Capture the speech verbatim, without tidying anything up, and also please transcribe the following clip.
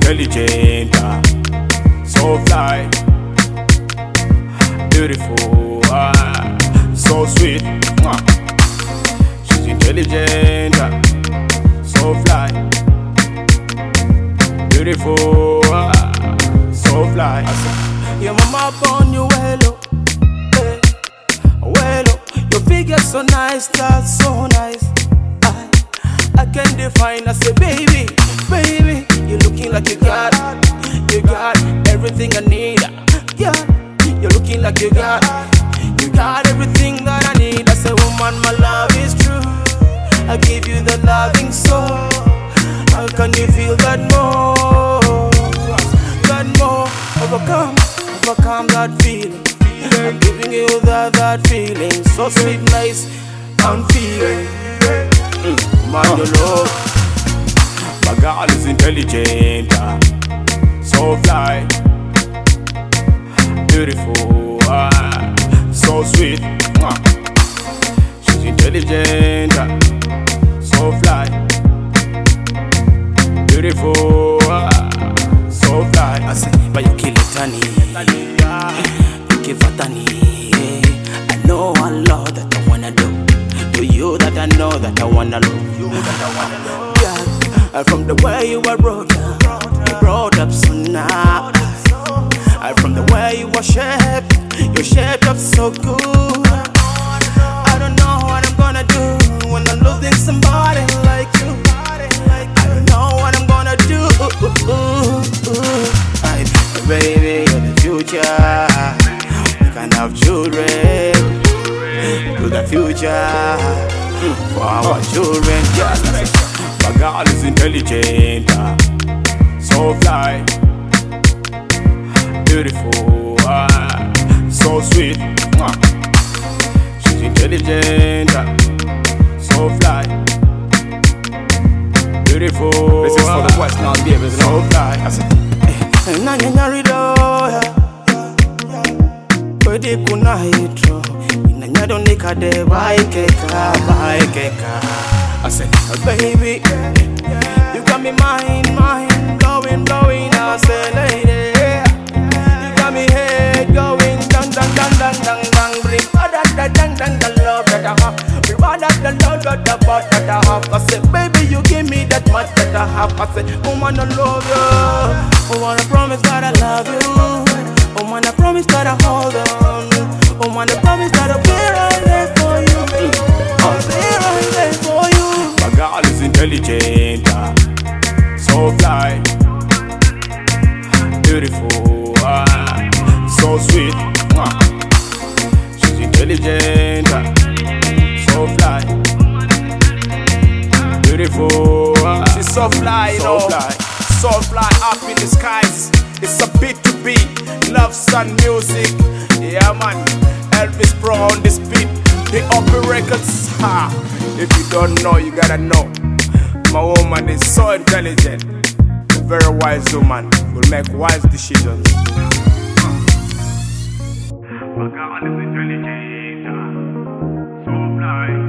intelligent, ah, so fly, beautiful, ah, so sweet. Mwah. She's intelligent, ah, so fly, beautiful, ah, so fly. Your mama born you well, oh, eh, well, oh. Your figure so nice, that's so nice. I, I can define. I say, baby, baby, you're looking like you got, you got everything I need. Yeah, you're looking like you got, you got everything that I need. I say, woman, my love is true. I give you the loving soul. How can you feel that more, that more? Overcome, overcome that feeling. I'm giving you that, that feeling. So sweet, nice, and feeling. Mm, man, you love. My girl is intelligent, ah, so fly, beautiful, ah, so sweet. Mwah. She's intelligent, ah, so fly, beautiful, ah, so fly. I say, but you kill it, honey. You give it, honey. I know one love that I wanna do. To you that I know that I wanna love. You that I wanna love. Yeah, from the way you were brought up, brought up so now. From the way you were shaped, you're shaped up so good. I don't know what I'm gonna do when I'm losing somebody like you. I don't know what I'm gonna do. I, baby, you're the future. We can have children. To the future, for our children. Yes. My girl is intelligent, ah, so fly, beautiful, ah, so sweet. Mwah. She's intelligent, ah, so fly, beautiful. This is for the West now, baby. So fly. I said, Nanya nyarido, kwedi kuna hitro. Nanya don't nika de baikeka, baikeka. I said, oh, baby, you got me mind, mind, blowing, blowing. I say, lady, you got me head going, dang, dang, dang, dang, dang, dang. Bring all that, that, dang, dang, the love that I have. Bring all that, the love that I bought that I have. I said, baby, you give me that much that I have. I said, woman, I love you. Woman, I promise that I love you. Woman, I promise that I hold on. Woman, I promise that I'll be right there for you. I'll be right there for you. my girl is intelligent, ah, so fly, beautiful, ah, so sweet. Mwah. She's intelligent, ah, so fly, beautiful, ah, She's so fly, you so know. fly. So fly up in the skies. It's a beat to beat. Love sun music. Yeah, man. Elvis Pro on this beat. The Upper Records. Ha. If you don't know, you gotta know. My woman is so intelligent. A very wise woman. Will make wise decisions. My girl is intelligent, ah, so fly.